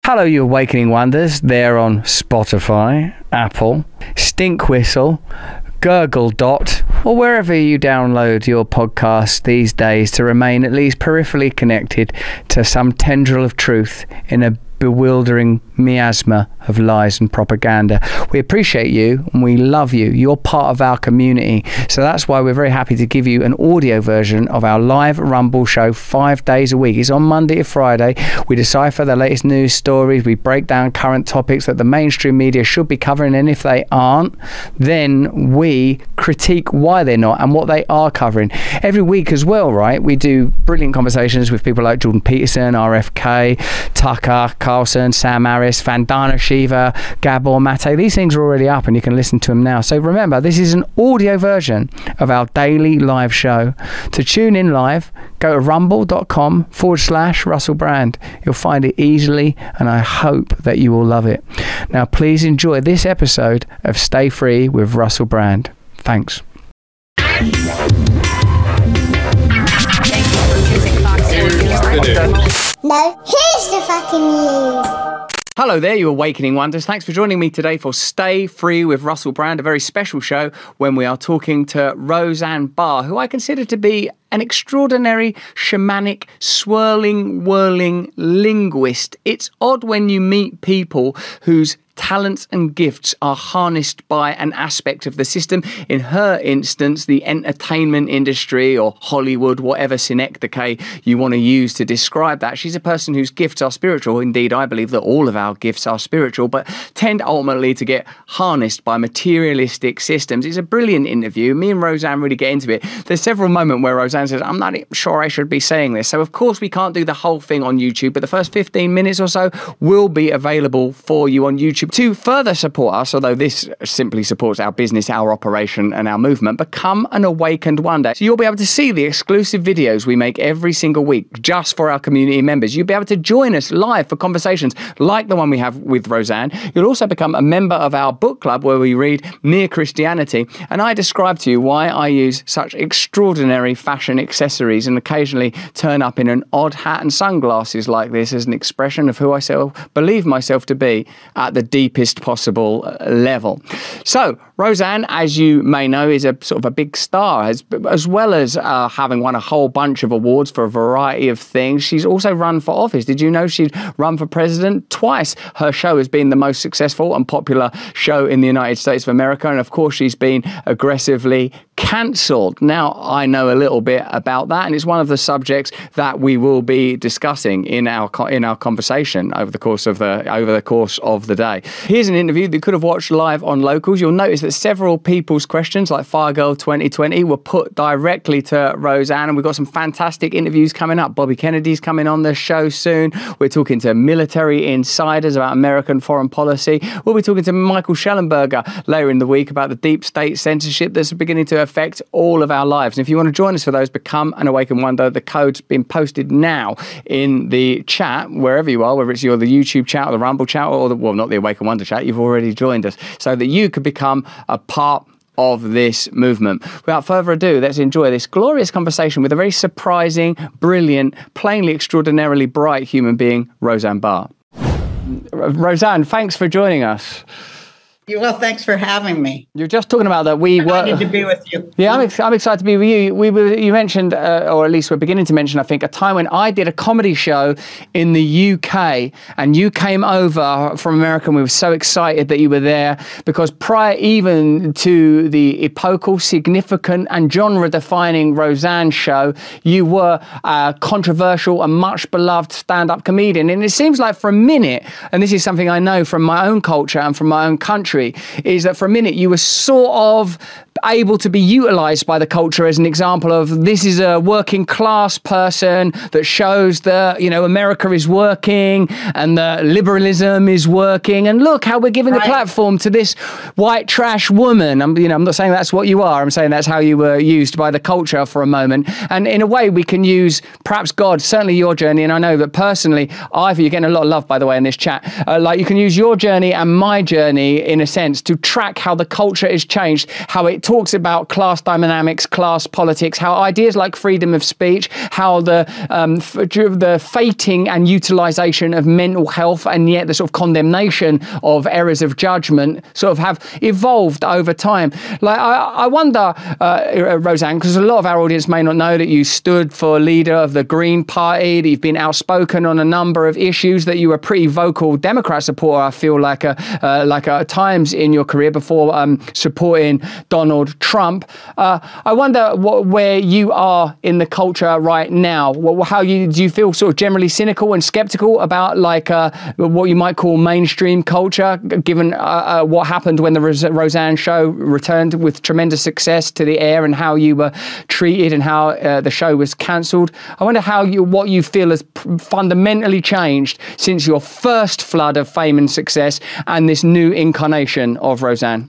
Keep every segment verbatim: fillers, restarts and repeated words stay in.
Hello, you Awakening Wonders. They're on Spotify, Apple, Stink Whistle, Gurgle Dot, or wherever you download your podcast these days to remain at least peripherally connected to some tendril of truth in a bewildering miasma of lies and propaganda. We appreciate you and we love you. You're part of our community. So that's why we're very happy to give you an audio version of our live Rumble show five days a week. It's on Monday to Friday. We decipher the latest news stories. We break down current topics that the mainstream media should be covering. And if they aren't, then we critique why they're not and what they are covering. Every week as well, right? We do brilliant conversations with people like Jordan Peterson, R F K, Tucker Carlson, Sam Harris, Vandana Shiva, Gabor Mate. These things are already up and you can listen to them now. So remember, this is an audio version of our daily live show. To tune in live, go to rumble.com forward slash Russell Brand. You'll find it easily and I hope that you will love it. Now, please enjoy this episode of Stay Free with Russell Brand. Thanks. No, here's the fucking news. Hello there, you Awakening Wonders. Thanks for joining me today for Stay Free with Russell Brand, a very special show when we are talking to Roseanne Barr, who I consider to be an extraordinary, shamanic, swirling, whirling linguist. It's odd when you meet people whose talents and gifts are harnessed by an aspect of the system. In her instance, the entertainment industry or Hollywood, whatever synecdoche you want to use to describe that. She's a person whose gifts are spiritual. Indeed, I believe that all of our gifts are spiritual, but tend ultimately to get harnessed by materialistic systems. It's a brilliant interview. Me and Roseanne really get into it. There's several moments where Roseanne says, I'm not sure I should be saying this. So, of course, we can't do the whole thing on YouTube, but the first fifteen minutes or so will be available for you on YouTube. To further support us, although this simply supports our business, our operation and our movement, become an Awakened Wonder. So you'll be able to see the exclusive videos we make every single week just for our community members. You'll be able to join us live for conversations like the one we have with Roseanne. You'll also become a member of our book club where we read Mere Christianity, and I describe to you why I use such extraordinary fashion accessories and occasionally turn up in an odd hat and sunglasses like this as an expression of who I self believe myself to be at the deepest possible level. So Roseanne, as you may know, is a sort of a big star, as, as well as uh, having won a whole bunch of awards for a variety of things. She's also run for office. Did you know she'd run for president twice? Her show has been the most successful and popular show in the United States of America, and of course she's been aggressively cancelled. Now, I know a little bit about that, and it's one of the subjects that we will be discussing in our in our conversation over the course of the over the course of the day. Here's an interview that you could have watched live on Locals. You'll notice that several people's questions, like Fire Girl twenty twenty, were put directly to Roseanne, and we've got some fantastic interviews coming up. Bobby Kennedy's coming on the show soon. We're talking to military insiders about American foreign policy. We'll be talking to Michael Schellenberger later in the week about the deep state censorship that's beginning to affect all of our lives. And if you want to join us for those, become an Awakened Wonder. The code's been posted now in the chat, wherever you are, whether it's your the YouTube chat or the Rumble chat or the, well, not the Awakened Wonder chat, you've already joined us, so that you could become a part of this movement. Without further ado, let's enjoy this glorious conversation with a very surprising, brilliant, plainly extraordinarily bright human being, Roseanne Barr. Roseanne, thanks for joining us. Well, thanks for having me. You're just talking about that we were excited to be with you. Yeah, I'm, ex- I'm excited to be with you. We were, you mentioned, uh, or at least we're beginning to mention, I think, a time when I did a comedy show in the U K, and you came over from America, and we were so excited that you were there, because prior even to the epochal, significant, and genre-defining Roseanne show, you were a controversial and much beloved stand-up comedian. And it seems like for a minute, and this is something I know from my own culture and from my own country, is that for a minute you were sort of able to be utilized by the culture as an example of, this is a working class person that shows that, you know, America is working and that liberalism is working, and look how we're giving right. a platform to this white trash woman. I'm, you know, I'm not saying that's what you are. I'm saying that's how you were used by the culture for a moment. And in a way, we can use perhaps God, certainly your journey. And I know that personally, Ivor, you're getting a lot of love, by the way, in this chat. Uh, like you can use your journey and my journey in a a sense, to track how the culture is changed, how it talks about class dynamics, class politics, how ideas like freedom of speech, how the um, f- the fating and utilization of mental health, and yet the sort of condemnation of errors of judgment sort of have evolved over time. Like, I, I wonder, uh, Roseanne, because a lot of our audience may not know that you stood for leader of the Green Party, that you've been outspoken on a number of issues, that you were a pretty vocal Democrat supporter, I feel like, a, uh, like at times in your career before um, supporting Donald Trump. Uh, I wonder what, where you are in the culture right now. What, how you do you feel sort of generally cynical and skeptical about like uh, what you might call mainstream culture, given uh, uh, what happened when the Roseanne show returned with tremendous success to the air, and how you were treated and how uh, the show was cancelled? I wonder how you what you feel has fundamentally changed since your first flood of fame and success and this new incarnation of Roseanne.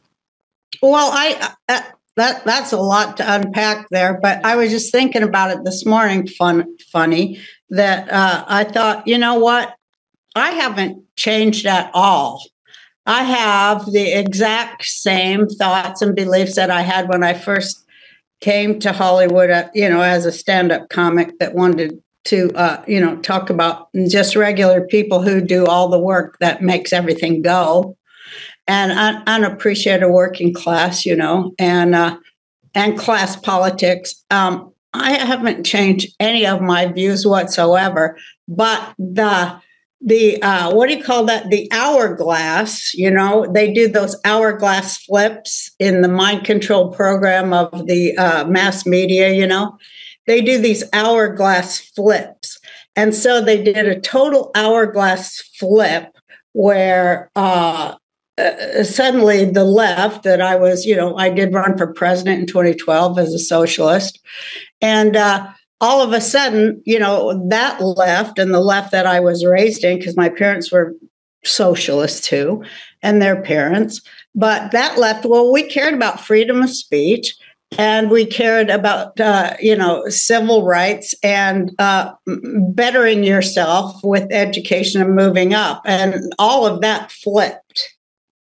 Well, I uh, that that's a lot to unpack there, but I was just thinking about it this morning. Fun, funny that uh, I thought, you know what? I haven't changed at all. I have the exact same thoughts and beliefs that I had when I first came to Hollywood, uh, you know, as a stand-up comic that wanted to, uh, you know, talk about just regular people who do all the work that makes everything go, and un- unappreciated working class, you know, and uh, and class politics. Um, I haven't changed any of my views whatsoever, but the The, uh, what do you call that? The hourglass, you know, they do those hourglass flips in the mind control program of the uh, mass media, you know, they do these hourglass flips. And so they did a total hourglass flip where uh, uh, suddenly the left that I was, you know, I did run for president in twenty twelve as a socialist. And, uh, all of a sudden, you know, that left and the left that I was raised in, because my parents were socialists too, and their parents, but that left, well, we cared about freedom of speech, and we cared about, uh, you know, civil rights and uh, bettering yourself with education and moving up. And all of that flipped.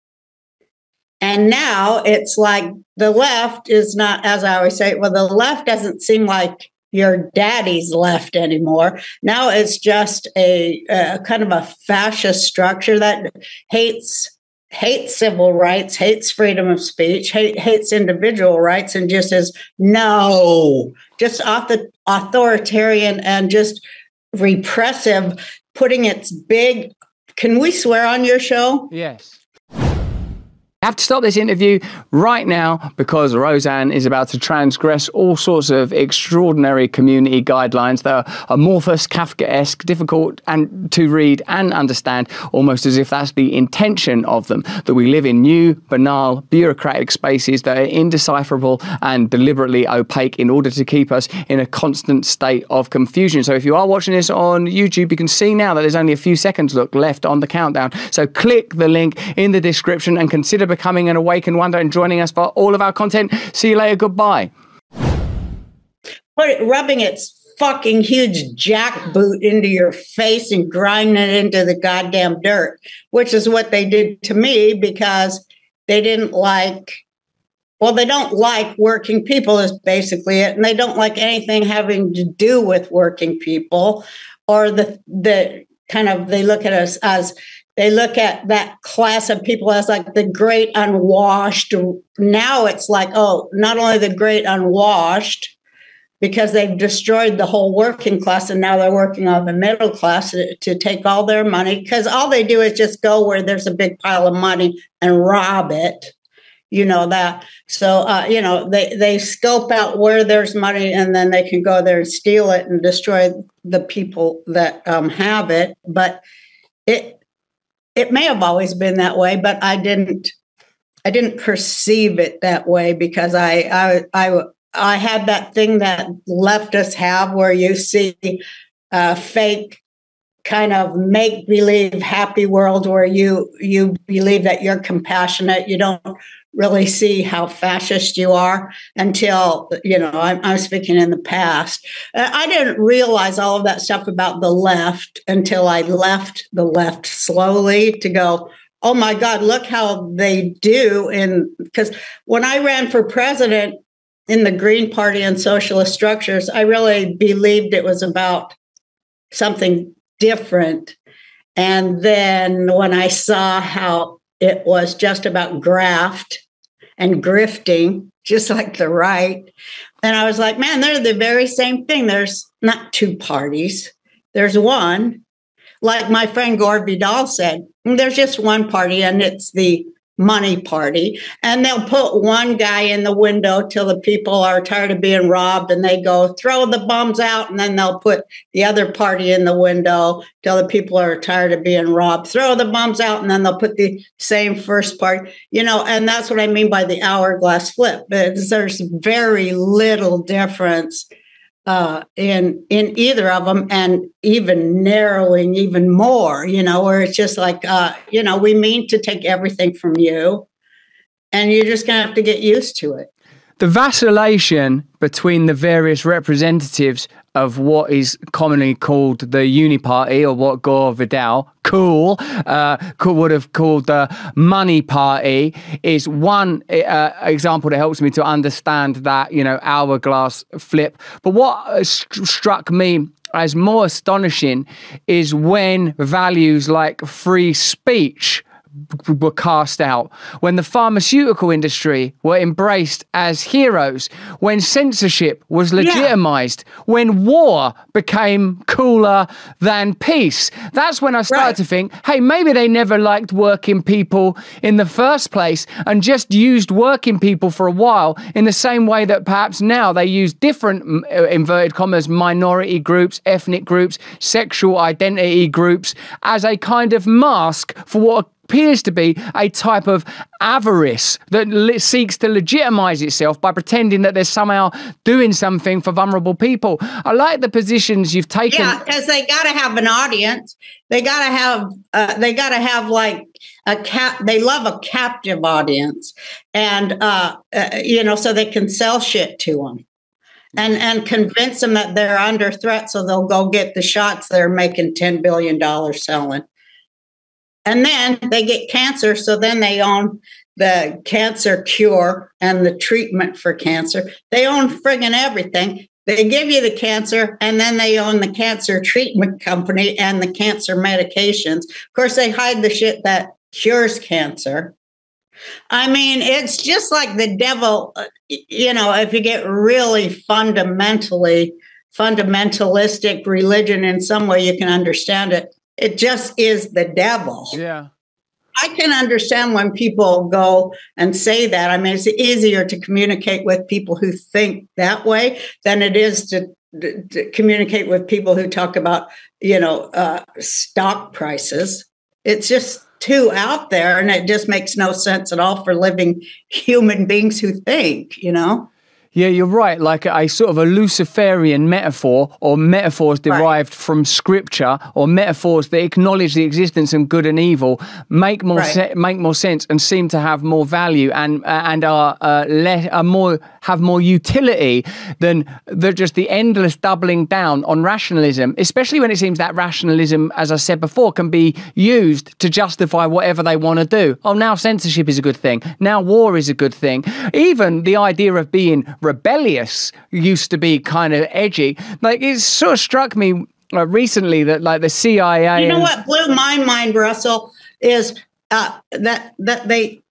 And now it's like the left is not, as I always say, well, the left doesn't seem like your daddy's left anymore. Now it's just a, a kind of a fascist structure that hates hates civil rights, hates freedom of speech, hate, hates individual rights, and just says no, just author, authoritarian and just repressive, putting its big. Can we swear on your show? Yes. I have to stop this interview right now because Roseanne is about to transgress all sorts of extraordinary community guidelines that are amorphous, Kafkaesque, difficult and to read and understand, almost as if that's the intention of them, that we live in new, banal, bureaucratic spaces that are indecipherable and deliberately opaque in order to keep us in a constant state of confusion. So if you are watching this on YouTube, you can see now that there's only a few seconds look left on the countdown. So click the link in the description and consider becoming an Awakened Wonder and joining us for all of our content. See you later. Goodbye. Put it, rubbing its fucking huge jackboot into your face and grinding it into the goddamn dirt, which is what they did to me because they didn't like, well, they don't like working people is basically it. And they don't like anything having to do with working people, or the, the kind of, they look at us as, they look at that class of people as like the great unwashed. Now it's like, oh, not only the great unwashed, because they've destroyed the whole working class, and now they're working on the middle class to, to take all their money, because all they do is just go where there's a big pile of money and rob it. You know that. So, uh, you know, they, they scope out where there's money, and then they can go there and steal it and destroy the people that um, have it. But it, It may have always been that way, but I didn't. I didn't perceive it that way because I, I, I, I had that thing that leftists have, where you see a fake kind of make believe happy world where you you believe that you're compassionate. You don't really see how fascist you are until, you know, I'm, I'm speaking in the past. I didn't realize all of that stuff about the left until I left the left slowly to go, oh my God, look how they do. And because when I ran for president in the Green Party and socialist structures, I really believed it was about something different. And then when I saw how it was just about graft and grifting, just like the right, and I was like, man, they're the very same thing. There's not two parties. There's one. Like my friend Gore Vidal said, there's just one party, and it's the money party. And they'll put one guy in the window till the people are tired of being robbed, and they go throw the bums out. And then they'll put the other party in the window till the people are tired of being robbed, throw the bums out, and then they'll put the same first party, you know, and that's what I mean by the hourglass flip. It's, there's very little difference uh, in in either of them, and even narrowing even more, you know, where it's just like, uh, you know, we mean to take everything from you, and you're just going to have to get used to it. The vacillation between the various representatives of what is commonly called the Uniparty, or what Gore Vidal, cool, uh, would have called the Money Party, is one uh, example that helps me to understand that, you know, hourglass flip. But what st- struck me as more astonishing is when values like free speech were cast out, when the pharmaceutical industry were embraced as heroes, when censorship was legitimized, yeah. when war became cooler than peace. That's when I started right. to think, hey, maybe they never liked working people in the first place and just used working people for a while in the same way that perhaps now they use different, inverted commas, minority groups, ethnic groups, sexual identity groups as a kind of mask for what appears to be a type of avarice that le- seeks to legitimize itself by pretending that they're somehow doing something for vulnerable people. I like the positions you've taken. Yeah, because they got to have an audience. They got to have. Uh, they got to have like a cap. They love a captive audience, and uh, uh, you know, so they can sell shit to them. And and convince them that they're under threat, so they'll go get the shots they're making ten billion dollars selling. And then they get cancer, so then they own the cancer cure and the treatment for cancer. They own friggin' everything. They give you the cancer, and then they own the cancer treatment company and the cancer medications. Of course, they hide the shit that cures cancer. I mean, it's just like the devil, you know, if you get really fundamentally, fundamentalistic religion in some way, you can understand it. It just is the devil. Yeah. I can understand when people go and say that. I mean, it's easier to communicate with people who think that way than it is to, to, to communicate with people who talk about, you know, uh, stock prices. It's just too out there, and it just makes no sense at all for living human beings who think, you know? Yeah, you're right. Like a sort of a Luciferian metaphor, or metaphors derived right. from scripture, or metaphors that acknowledge the existence of good and evil, make more right. se- make more sense and seem to have more value and uh, and are uh, less are more have more utility than the, just the endless doubling down on rationalism. Especially when it seems that rationalism, as I said before, can be used to justify whatever they want to do. Oh, now censorship is a good thing. Now war is a good thing. Even the idea of being rebellious used to be kind of edgy. Like, it sort of struck me uh, recently that like the C I A. You know and- what blew my mind, Russell, is uh, that that they.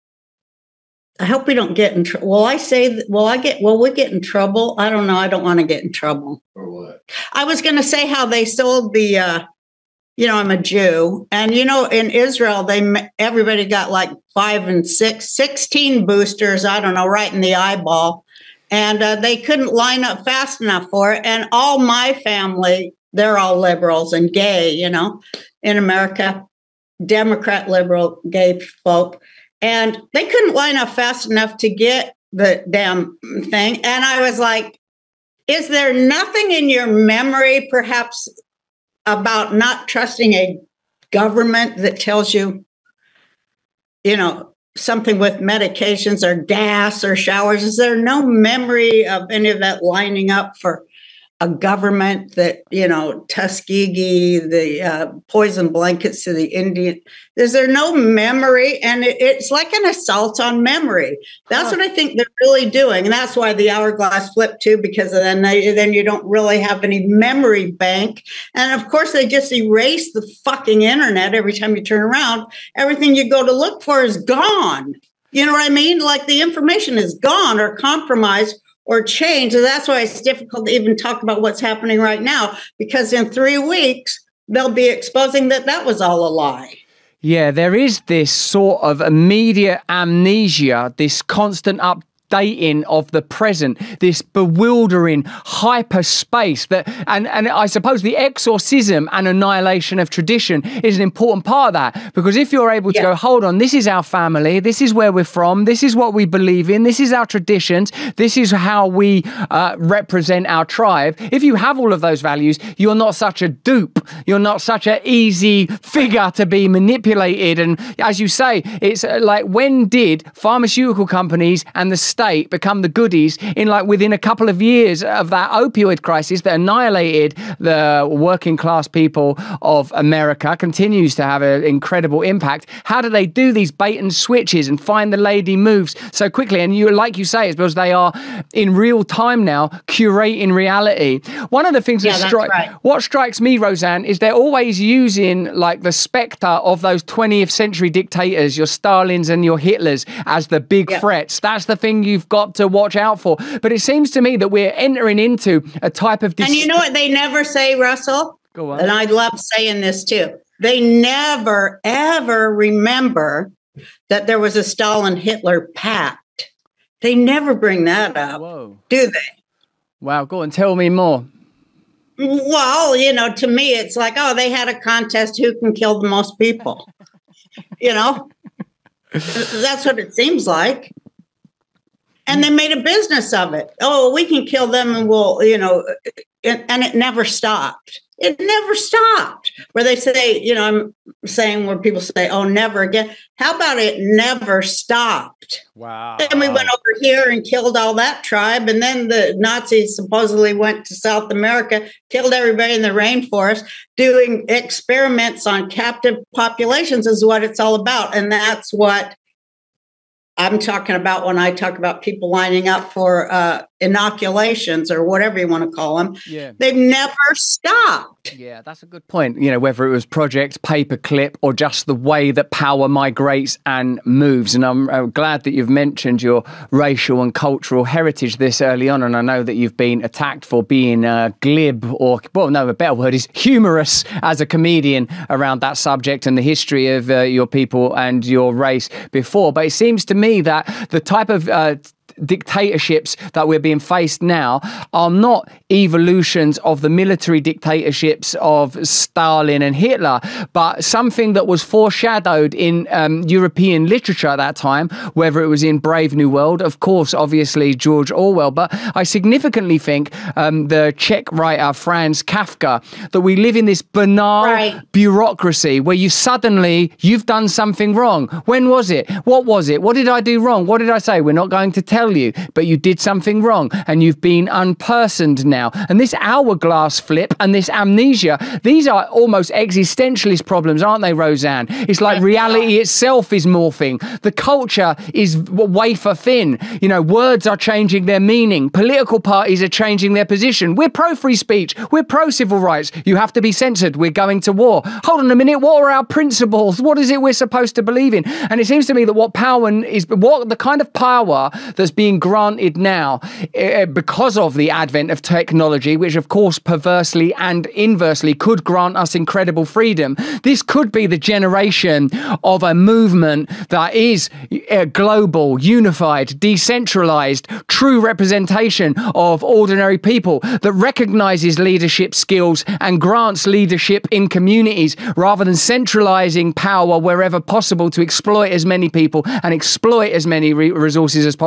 I hope we don't get in trouble. Will I say? Will I get? Will we get in trouble? I don't know. I don't want to get in trouble. For what? I was going to say how they sold the. Uh, you know, I'm a Jew, and you know, in Israel, they everybody got like five and six, sixteen boosters. I don't know, right in the eyeball. And uh, they couldn't line up fast enough for it. And all my family, they're all liberals and gay, you know, in America, Democrat, liberal, gay folk. And they couldn't line up fast enough to get the damn thing. And I was like, is there nothing in your memory, perhaps, about not trusting a government that tells you, you know, something with medications or gas or showers? Is there no memory of any of that lining up for a government that, you know, Tuskegee, the uh, poison blankets to the Indian. Is there no memory? And it, it's like an assault on memory. That's huh. what I think they're really doing. And that's why the hourglass flipped too, because then they, then you don't really have any memory bank. And of course, they just erase the fucking internet every time you turn around. Everything you go to look for is gone. You know what I mean? Like the information is gone or compromised or changed. And that's why it's difficult to even talk about what's happening right now, because in three weeks, they'll be exposing that that was all a lie. Yeah, there is this sort of immediate amnesia, this constant up. Dating of the present, this bewildering hyperspace that, and, and I suppose the exorcism and annihilation of tradition is an important part of that, because if you're able to yeah. go, hold on, this is our family, this is where we're from, this is what we believe in, this is our traditions, this is how we uh, represent our tribe. If you have all of those values, you're not such a dupe, you're not such an easy figure to be manipulated. And as you say, it's like, when did pharmaceutical companies and the state become the goodies in like within a couple of years of that opioid crisis that annihilated the working class people of America, continues to have an incredible impact? How do they do these bait and switches and find the lady moves so quickly? And you, like you say, it's because they are in real time now curating reality. One of the things yeah, that stri- right. what strikes me, Roseanne, is they're always using like the spectre of those twentieth century dictators, your Stalins and your Hitlers, as the big yeah. threats. That's the thing you've got to watch out for. But it seems to me that we're entering into a type of... Dis- and you know what they never say, Russell? Go on. And I love saying this too. They never, ever remember that there was a Stalin-Hitler pact. They never bring that up, Whoa. do they? Wow, go on, tell me more. Well, you know, to me, it's like, oh, they had a contest who can kill the most people. You know? That's what it seems like. And they made a business of it. Oh, we can kill them and we'll, you know, and, and it never stopped. It never stopped. Where they say, you know, I'm saying where people say, oh, never again. How about it never stopped? Wow. Then we went over here and killed all that tribe. And then the Nazis supposedly went to South America, killed everybody in the rainforest. Doing experiments on captive populations is what it's all about. And that's what I'm talking about when I talk about people lining up for uh, inoculations or whatever you want to call them. Yeah. They've never stopped. Yeah, that's a good point. You know, whether it was Project Paperclip or just the way that power migrates and moves. And I'm, I'm glad that you've mentioned your racial and cultural heritage this early on. And I know that you've been attacked for being uh, glib or, well, no, a better word is humorous as a comedian around that subject and the history of uh, your people and your race before. But it seems to me that the type of uh, dictatorships that we're being faced now are not evolutions of the military dictatorships of Stalin and Hitler, but something that was foreshadowed in um, European literature at that time, whether it was in Brave New World, of course, obviously George Orwell, but I significantly think um, the Czech writer Franz Kafka, that we live in this banal right. bureaucracy where you suddenly, you've done something wrong. When was it? What was it? What did I do wrong? What did I say? We're not going to tell you, but you did something wrong and you've been unpersoned now. And this hourglass flip and this amnesia, these are almost existentialist problems, aren't they, Roseanne? It's like reality itself is morphing. The culture is wafer thin. You know, words are changing their meaning. Political parties are changing their position. We're pro-free speech. We're pro-civil rights. You have to be censored. We're going to war. Hold on a minute. What are our principles? What is it we're supposed to believe in? And it seems to me that what power is, what the kind of power that's being granted now uh, because of the advent of technology, which of course perversely and inversely could grant us incredible freedom. This could be the generation of a movement that is uh, global, unified, decentralized, true representation of ordinary people that recognizes leadership skills and grants leadership in communities rather than centralizing power wherever possible to exploit as many people and exploit as many re- resources as possible.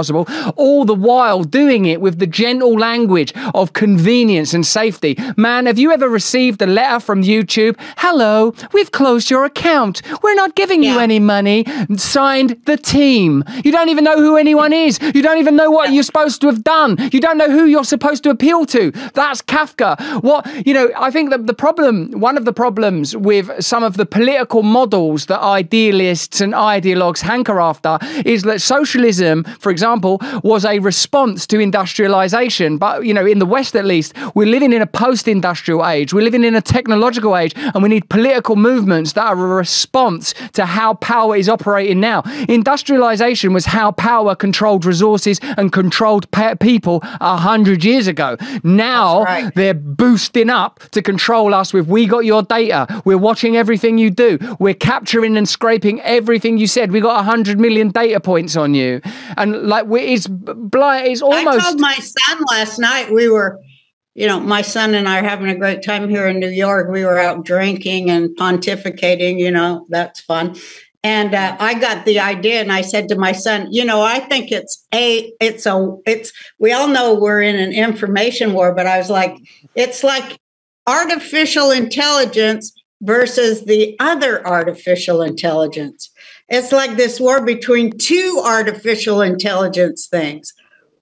all the while doing it with the gentle language of convenience and safety. Man, have you ever received a letter from YouTube? Hello, we've closed your account. We're not giving yeah. you any money. Signed, the team. You don't even know who anyone is. You don't even know what you're supposed to have done. You don't know who you're supposed to appeal to. That's Kafka. What, you know, I think that the problem, one of the problems with some of the political models that idealists and ideologues hanker after is that socialism, for example, was a response to industrialization. But, you know, in the West at least, we're living in a post-industrial age. We're living in a technological age, and we need political movements that are a response to how power is operating now. Industrialization was how power controlled resources and controlled pe- people a hundred years ago. Now right. they're boosting up to control us with, we got your data. We're watching everything you do. We're capturing and scraping everything you said. We got a hundred million data points on you. And like, it's blind. It's almost. I told my son last night, we were, you know, my son and I are having a great time here in New York. We were out drinking and pontificating, you know, that's fun. And uh, I got the idea, and I said to my son, you know, I think it's a, it's a, it's, we all know we're in an information war, but I was like, it's like artificial intelligence versus the other artificial intelligence. It's like this war between two artificial intelligence things.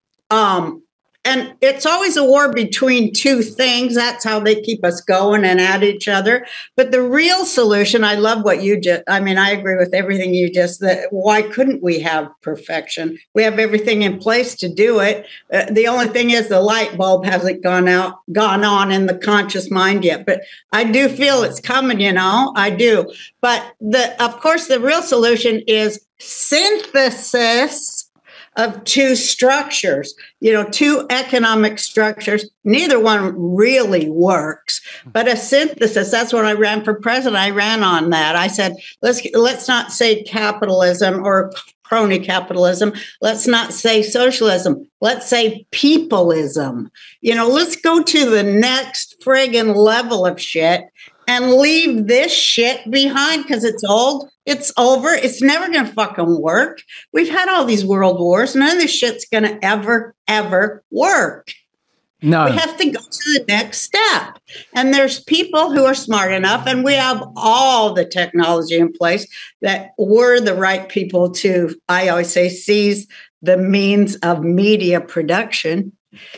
Um, And it's always a war between two things. That's how they keep us going and at each other. But the real solution, I love what you just, I mean, I agree with everything you just, that why couldn't we have perfection? We have everything in place to do it. Uh, the only thing is the light bulb hasn't gone out, gone on in the conscious mind yet. But I do feel it's coming, you know, I do. But the, of course, the real solution is synthesis of two structures, you know, two economic structures. Neither one really works, but a synthesis. That's when I ran for president. I ran on that. I said, let's let's not say capitalism or crony capitalism. Let's not say socialism. Let's say peopleism. You know, let's go to the next friggin' level of shit and leave this shit behind because it's old. It's over. It's never going to fucking work. We've had all these world wars. None of this shit's going to ever, ever work. No. We have to go to the next step. And there's people who are smart enough, and we have all the technology in place that we're the right people to, I always say, seize the means of media production.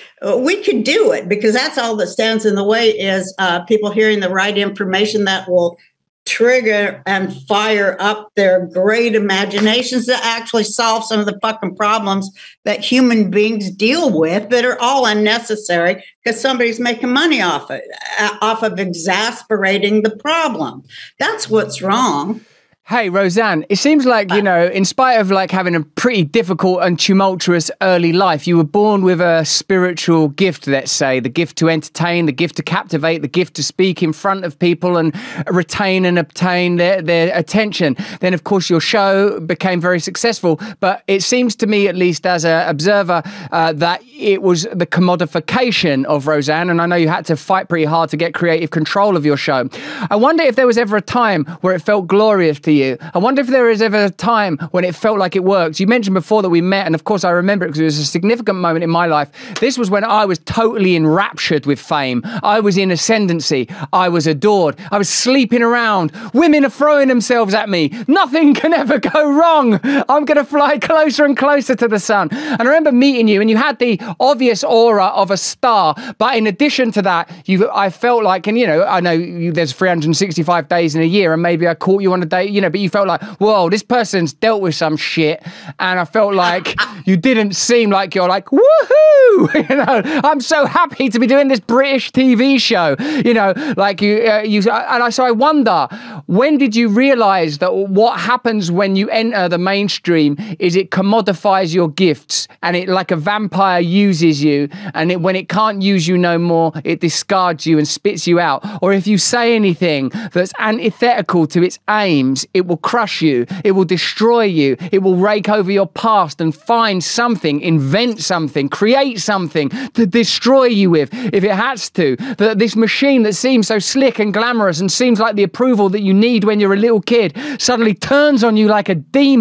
We could do it because that's all that stands in the way is uh, people hearing the right information that will trigger and fire up their great imaginations to actually solve some of the fucking problems that human beings deal with that are all unnecessary because somebody's making money off it, off of exasperating the problem. That's what's wrong. Hey, Roseanne, it seems like, you know, in spite of like having a pretty difficult and tumultuous early life, you were born with a spiritual gift, let's say, the gift to entertain, the gift to captivate, the gift to speak in front of people and retain and obtain their, their attention. Then, of course, your show became very successful. But it seems to me, at least as an observer, uh, that it was the commodification of Roseanne. And I know you had to fight pretty hard to get creative control of your show. I wonder if there was ever a time where it felt glorious to you. I wonder if there is ever a time when it felt like it worked. You mentioned before that we met, and of course I remember it because it was a significant moment in my life. This was when I was totally enraptured with fame. I was in ascendancy. I was adored. I was sleeping around. Women are throwing themselves at me. Nothing can ever go wrong. I'm going to fly closer and closer to the sun. And I remember meeting you, and you had the obvious aura of a star. But in addition to that, you, I felt like, and you know, I know you, there's three hundred sixty-five days in a year, and maybe I caught you on a day, you know, but you felt like, whoa, this person's dealt with some shit. And I felt like you didn't seem like you're like, woohoo! You know, I'm so happy to be doing this British T V show. You know, like you, uh, you, and I, so I wonder, when did you realize that what happens when you enter the mainstream is it commodifies your gifts and it, like a vampire, uses you, and it, when it can't use you no more, it discards you and spits you out? Or if you say anything that's antithetical to its aims, it will crush you, it will destroy you, it will rake over your past and find something, invent something, create something to destroy you with, if it has to. That this machine that seems so slick and glamorous and seems like the approval that you need when you're a little kid suddenly turns on you like a demon.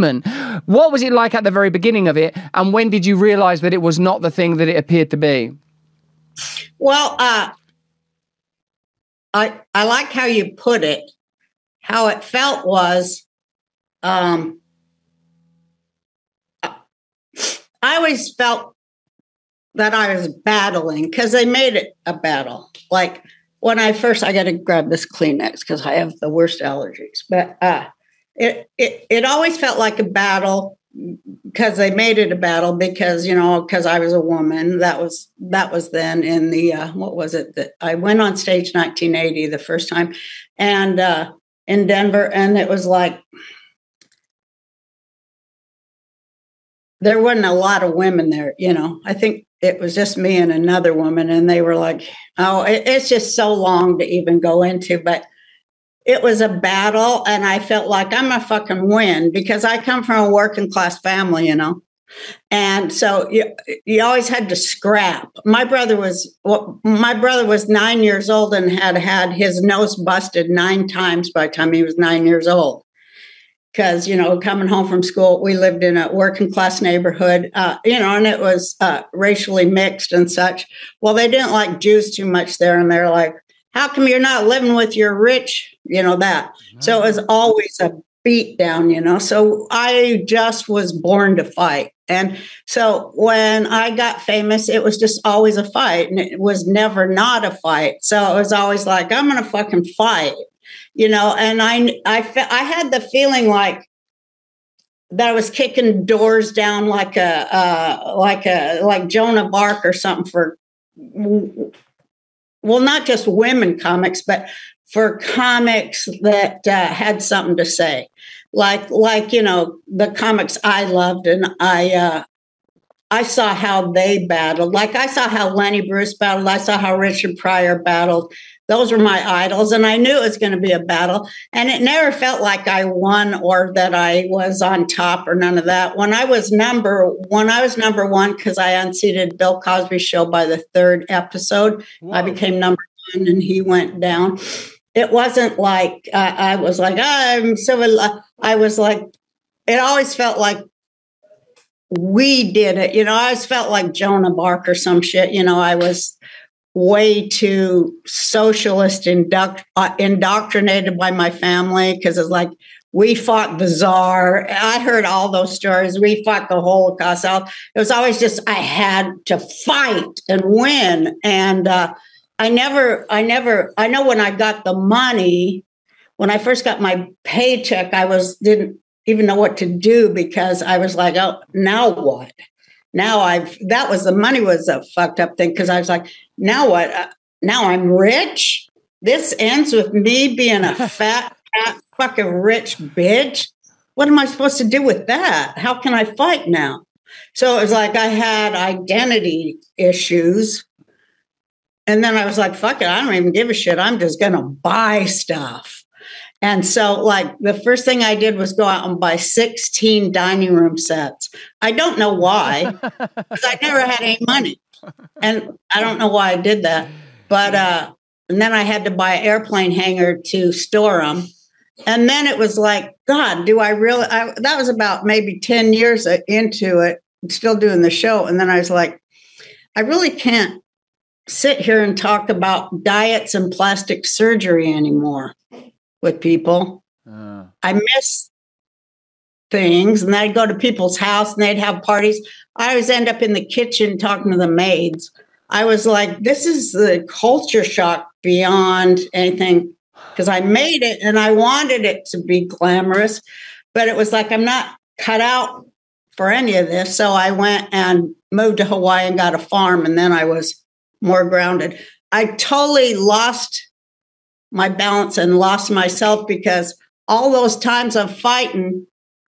What was it like at the very beginning of it? And when did you realize that it was not the thing that it appeared to be? Well, uh, I I like how you put it. How it felt was, um, I always felt that I was battling because they made it a battle. Like when I first, I got to grab this Kleenex because I have the worst allergies. But uh, it, it it always felt like a battle because they made it a battle because, you know, because I was a woman. That was that was then in the, uh, what was it? That I went on stage nineteen eighty the first time and uh, in Denver. And it was like, there wasn't a lot of women there, you know. I think it was just me and another woman, and they were like, oh, it, it's just so long to even go into, but it was a battle, and I felt like I'm gonna fucking win because I come from a working class family, you know. And so you, you always had to scrap. My brother was well, my brother was nine years old and had had his nose busted nine times by the time he was nine years old. Because, you know, coming home from school, we lived in a working class neighborhood, uh, you know, and it was uh, racially mixed and such. Well, they didn't like Jews too much there. And they're like, how come you're not living with your rich, you know, that. Mm-hmm. So it was always a beat down, you know. So I just was born to fight. And so when I got famous, it was just always a fight. And it was never not a fight. So it was always like, I'm going to fucking fight. You know, and I, I, fe- I had the feeling like that I was kicking doors down like a, uh, like a, like Joan of Arc or something for, well, not just women comics, but for comics that uh, had something to say, like, like you know, the comics I loved, and I, uh, I saw how they battled. Like I saw how Lenny Bruce battled. I saw how Richard Pryor battled. Those were my idols, and I knew it was going to be a battle. And it never felt like I won or that I was on top or none of that. When I was number when I was number one, because I unseated Bill Cosby's show by the third episode, Whoa. I became number one, and he went down. It wasn't like uh, I was like I'm civil. I was like, it always felt like we did it. You know, I always felt like Joan of Arc or some shit. You know, I was way too socialist induct, uh, indoctrinated by my family because it's like we fought the czar. I heard all those stories. We fought the Holocaust. It was always just I had to fight and win. And uh, I never, I never, I know when I got the money, when I first got my paycheck, I was didn't even know what to do because I was like, oh, now what? Now I've, that was, the money was a fucked up thing because I was like, now what? Uh, now I'm rich? This ends with me being a fat, fat, fucking rich bitch? What am I supposed to do with that? How can I fight now? So it was like I had identity issues. And then I was like, fuck it, I don't even give a shit. I'm just going to buy stuff. And so, like, the first thing I did was go out and buy sixteen dining room sets. I don't know why, because I never had any money. And I don't know why I did that. But, uh, and then I had to buy an airplane hangar to store them. And then it was like, God, do I really? I, that was about maybe ten years into it, still doing the show. And then I was like, I really can't sit here and talk about diets and plastic surgery anymore with people. Uh. I miss things, and I'd go to people's house and they'd have parties. I always end up in the kitchen talking to the maids. I was like, this is the culture shock beyond anything, because I made it and I wanted it to be glamorous, but it was like, I'm not cut out for any of this. So I went and moved to Hawaii and got a farm, and then I was more grounded. I totally lost my balance and lost myself because all those times of fighting,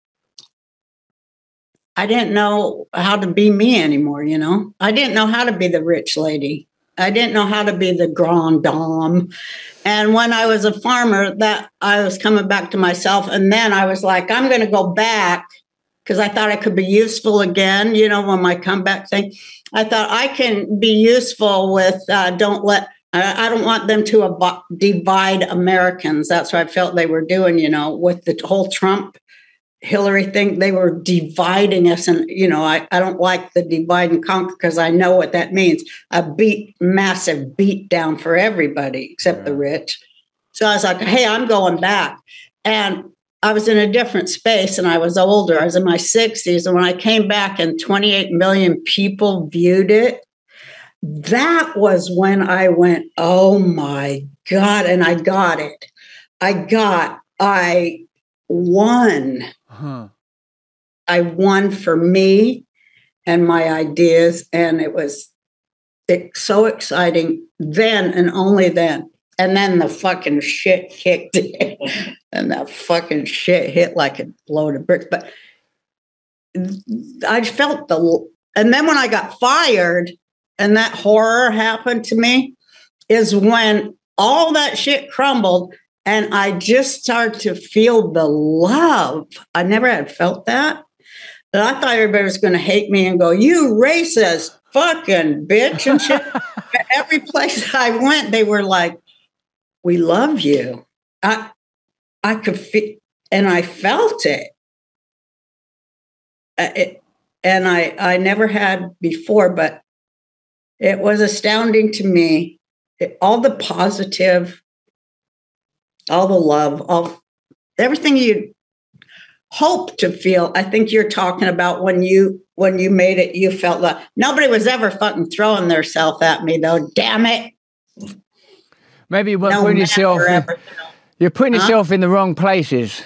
I didn't know how to be me anymore, you know? I didn't know how to be the rich lady. I didn't know how to be the grande dame. And when I was a farmer, that I was coming back to myself. And then I was like, I'm going to go back because I thought I could be useful again, you know, when my comeback thing. I thought I can be useful with uh, don't let, I don't want them to ab- divide Americans. That's what I felt they were doing, you know, with the whole Trump Hillary thing, they were dividing us. And, you know, I, I don't like the divide and conquer because I know what that means. A beat, massive beat down for everybody except yeah. the rich. So I was like, hey, I'm going back. And I was in a different space and I was older. I was in my sixties. And when I came back and twenty-eight million people viewed it, that was when I went, oh my God. And I got it. I got, I won. Huh. I won for me and my ideas. And it was it, so exciting then and only then. And then the fucking shit kicked in. And that fucking shit hit like a load of bricks. But I felt the, and then when I got fired and that horror happened to me is when all that shit crumbled and I just started to feel the love. I never had felt that. And I thought everybody was going to hate me and go, you racist fucking bitch and shit. Every place I went, they were like, we love you. I I could feel, and I felt it. Uh, it and I, I never had before, but it was astounding to me. It, all the positive, all the love, all everything you hope to feel. I think you're talking about when you when you made it, you felt that nobody was ever fucking throwing their self at me, though. Damn it. Maybe you're no putting yourself, ever, you're putting huh? yourself in the wrong places.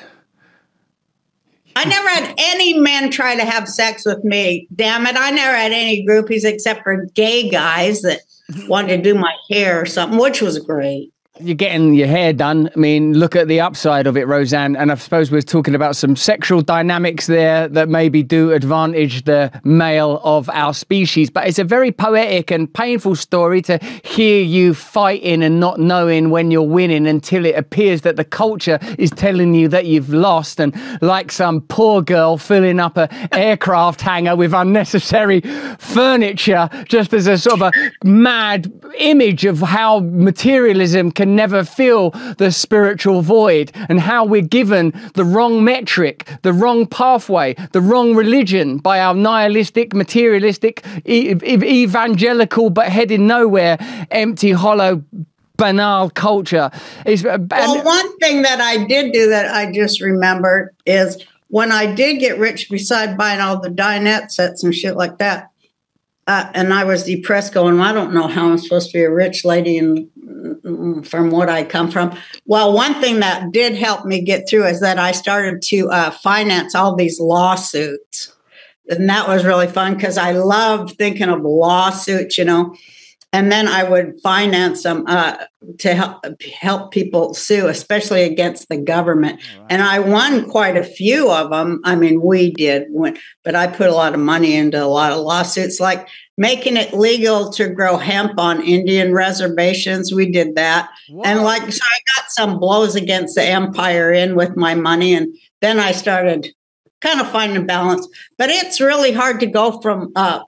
I never had any men try to have sex with me. Damn it. I never had any groupies except for gay guys that wanted to do my hair or something, which was great. You're getting your hair done. I mean, look at the upside of it, Roseanne. And I suppose we're talking about some sexual dynamics there that maybe do advantage the male of our species. But it's a very poetic and painful story to hear you fighting and not knowing when you're winning until it appears that the culture is telling you that you've lost. And like some poor girl filling up an aircraft hangar with unnecessary furniture, just as a sort of a mad image of how materialism can never fill the spiritual void and how we're given the wrong metric, the wrong pathway, the wrong religion by our nihilistic, materialistic, e- e- evangelical, but heading nowhere, empty, hollow, banal culture. Is well, one thing that I did do that I just remembered is when I did get rich, beside buying all the dinette sets and shit like that, Uh, and I was depressed going, well, I don't know how I'm supposed to be a rich lady and from what I come from. Well, one thing that did help me get through is that I started to uh, finance all these lawsuits. And that was really fun because I loved thinking of lawsuits, you know. And then I would finance them uh, to help help people sue, especially against the government. Oh, wow. And I won quite a few of them. I mean, we did, win, but I put a lot of money into a lot of lawsuits, like making it legal to grow hemp on Indian reservations. We did that. Whoa. And like, so I got some blows against the empire in with my money. And then I started kind of finding a balance. But it's really hard to go from uh,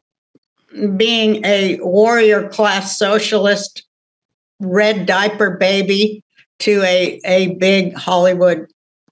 being a warrior class socialist red diaper baby to a, a big Hollywood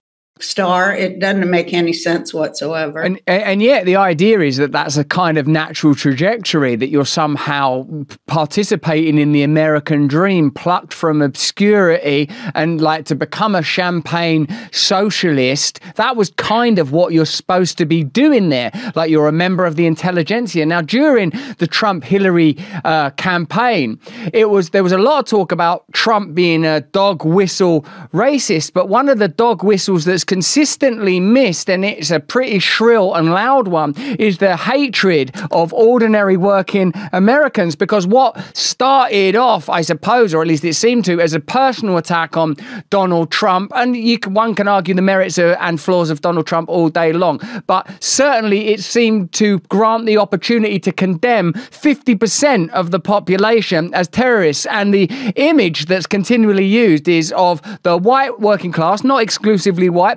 star. It doesn't make any sense whatsoever. And and yet the idea is that that's a kind of natural trajectory, that you're somehow participating in the American dream, plucked from obscurity, and like to become a champagne socialist. That was kind of what you're supposed to be doing there. Like you're a member of the intelligentsia. Now, during the Trump-Hillary uh, campaign, it was there was a lot of talk about Trump being a dog whistle racist, but one of the dog whistles that's consistently missed, and it's a pretty shrill and loud one, is the hatred of ordinary working Americans. Because what started off, I suppose, or at least it seemed to, as a personal attack on Donald Trump, and you can, one can argue the merits and flaws of Donald Trump all day long, but certainly it seemed to grant the opportunity to condemn fifty percent of the population as terrorists. And the image that's continually used is of the white working class, not exclusively white,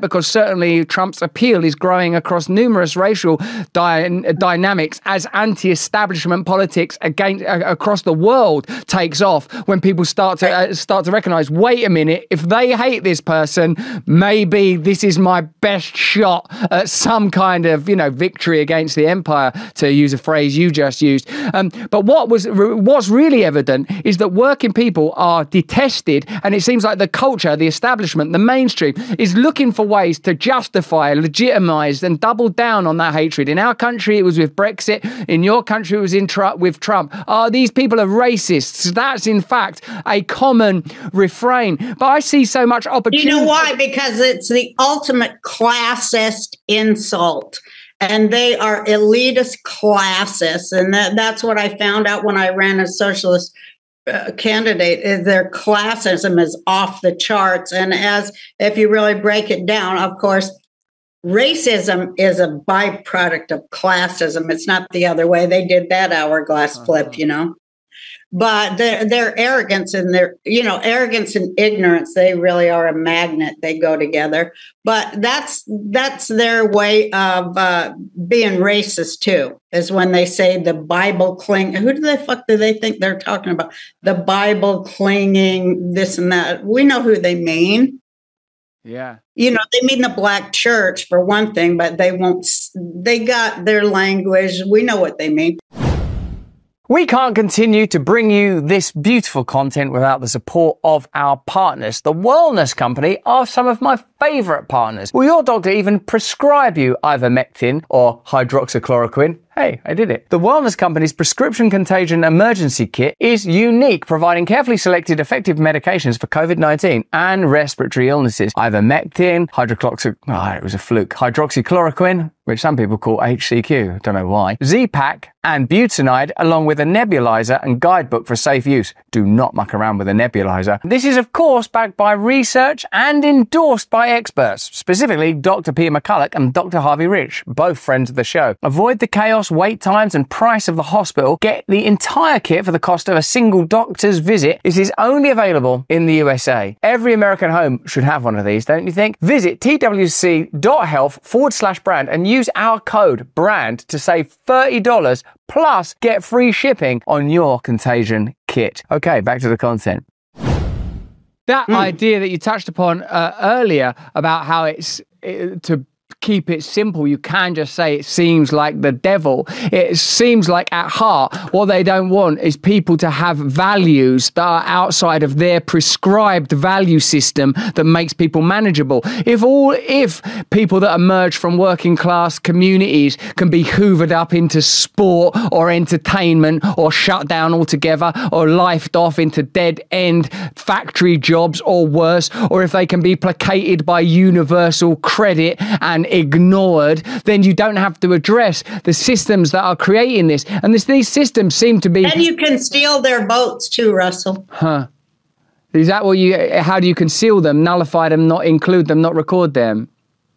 because certainly Trump's appeal is growing across numerous racial dy- dynamics as anti-establishment politics against, uh, across the world takes off, when people start to uh, start to recognize, wait a minute, if they hate this person, maybe this is my best shot at some kind of, you know, victory against the empire, to use a phrase you just used. Um, but what was what's really evident is that working people are detested, and it seems like the culture, the establishment, the mainstream is looking for ways to justify, legitimize, and double down on that hatred. In our country, it was with Brexit. In your country, it was in tr- with Trump. Oh, these people are racists. That's in fact a common refrain. But I see so much opportunity. You know why? Because it's the ultimate classist insult. And they are elitist classists. And that, that's what I found out when I ran a socialist uh, candidate. Is their classism is off the charts. And as if you really break it down, of course, racism is a byproduct of classism. It's not the other way. They did that hourglass uh-huh. flip, you know. But their their arrogance and their, you know, arrogance and ignorance, they really are a magnet. They go together. But that's that's their way of uh, being racist, too, is when they say the Bible cling. Who do the fuck do they think they're talking about? The Bible clinging, this and that. We know who they mean. Yeah. You know, they mean the black church for one thing, but they won't. They got their language. We know what they mean. We can't continue to bring you this beautiful content without the support of our partners. The Wellness Company are some of my favourite partners. Will your doctor even prescribe you ivermectin or hydroxychloroquine? Hey, I did it. The Wellness Company's prescription contagion emergency kit is unique, providing carefully selected effective medications for COVID nineteen and respiratory illnesses. Ivermectin, hydroxy, oh, it was a fluke, hydroxychloroquine, which some people call H C Q, don't know why, Z-Pak, and Butanide, along with a nebulizer and guidebook for safe use. Do not muck around with a nebulizer. This is, of course, backed by research and endorsed by experts, specifically Doctor Peter McCulloch and Doctor Harvey Rich, both friends of the show. Avoid the chaos, wait times, and price of the hospital. Get the entire kit for the cost of a single doctor's visit. This is only available in the U S A. Every American home should have one of these, don't you think? Visit twc.health forward slash brand and use our code BRAND to save thirty dollars plus get free shipping on your contagion kit. Okay, back to the content. That mm. idea that you touched upon uh, earlier about how it's it, to keep it simple, you can just say it seems like the devil. It seems like at heart what they don't want is people to have values that are outside of their prescribed value system that makes people manageable. If all if people that emerge from working class communities can be hoovered up into sport or entertainment or shut down altogether or lifed off into dead end factory jobs or worse, or if they can be placated by universal credit and ignored, then you don't have to address the systems that are creating this. And this, these systems seem to be... And you can steal their votes too, Russell. Huh. Is that what you... How do you conceal them, nullify them, not include them, not record them?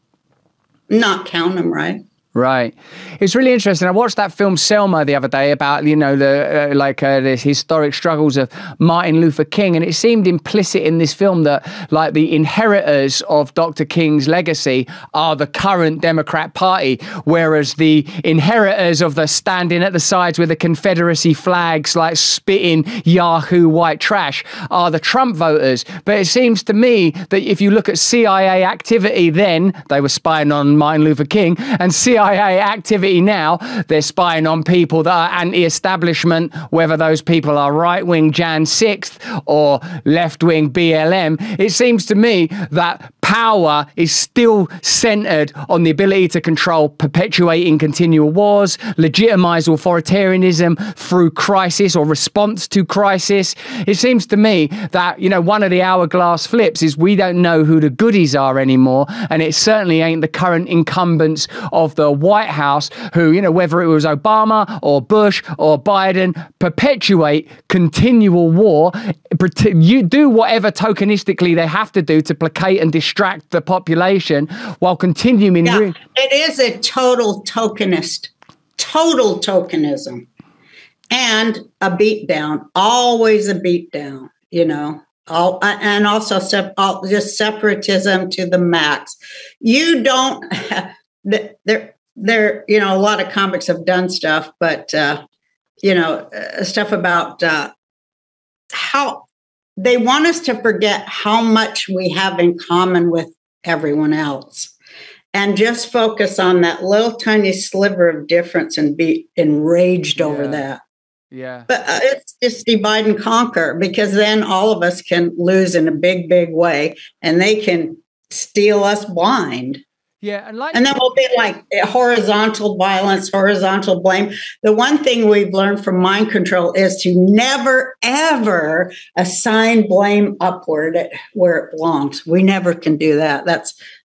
Not count them, right? Right. It's really interesting. I watched that film Selma the other day about, you know, the uh, like uh, the historic struggles of Martin Luther King. And it seemed implicit in this film that like the inheritors of Doctor King's legacy are the current Democrat Party, whereas the inheritors of the standing at the sides with the Confederacy flags, like spitting Yahoo white trash, are the Trump voters. But it seems to me that if you look at C I A activity then, they were spying on Martin Luther King, and C I A activity now, they're spying on people that are anti-establishment, whether those people are right-wing Jan sixth or left-wing B L M. It seems to me that power is still centered on the ability to control perpetuating continual wars, legitimize authoritarianism through crisis or response to crisis. It seems to me that, you know, one of the hourglass flips is we don't know who the goodies are anymore, and it certainly ain't the current incumbents of the White House who, you know, whether it was Obama or Bush or Biden, perpetuate continual war. You do whatever tokenistically they have to do to placate and distract the population while continuing. Yeah, re- it is a total tokenist, total tokenism, and a beatdown, always a beatdown, you know. all, and also sep- all, just separatism to the max. You don't. There, there. You know, a lot of comics have done stuff, but uh, you know, uh, stuff about uh, how they want us to forget how much we have in common with everyone else, and just focus on that little tiny sliver of difference and be enraged yeah. over that. Yeah. But uh, it's just divide and conquer, because then all of us can lose in a big, big way, and they can steal us blind. Yeah. And, like- and then we'll be like horizontal violence, horizontal blame. The one thing we've learned from mind control is to never, ever assign blame upward at where it belongs. We never can do that. That's